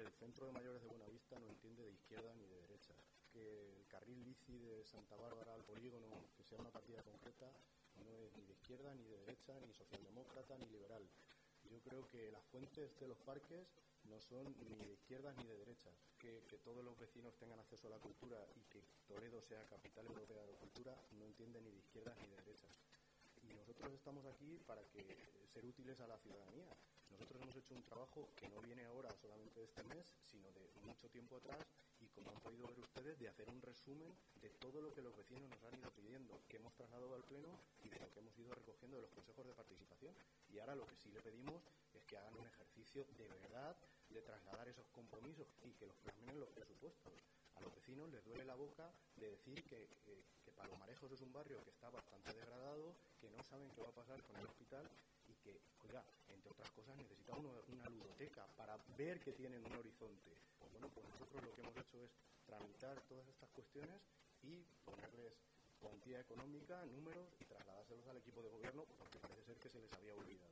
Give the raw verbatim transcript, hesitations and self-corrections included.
el Centro de Mayores de Buenavista no entiende de izquierda ni de derecha, que el carril bici de Santa Bárbara al polígono, que sea una partida concreta, no es ni de izquierda, ni de derecha, ni socialdemócrata, ni liberal. Yo creo que las fuentes de los parques no son ni de izquierdas ni de derechas. Que, que todos los vecinos tengan acceso a la cultura y que Toledo sea capital europea de la cultura no entiende ni de izquierdas ni de derechas. Y nosotros estamos aquí para que ser útiles a la ciudadanía. Nosotros hemos hecho un trabajo que no viene ahora solamente de este mes, sino de mucho tiempo atrás, y como han podido ver ustedes, de hacer un resumen de todo lo que los vecinos nos han ido pidiendo, que hemos trasladado al Pleno y de lo que hemos ido recogiendo de los consejos de participación. Y ahora lo que sí le pedimos es que hagan un ejercicio de verdad de trasladar esos compromisos y que los plasmen en los presupuestos. A los vecinos les duele la boca de decir que, que, que Palomarejos es un barrio que está bastante degradado, que no saben qué va a pasar con el hospital y que, oiga, entre otras cosas necesita uno, una ludoteca para ver que tienen un horizonte. Pues bueno, pues nosotros lo que hemos hecho es tramitar todas estas cuestiones y ponerles cuantía económica, números y trasladárselos al equipo de gobierno porque parece ser que se les había olvidado.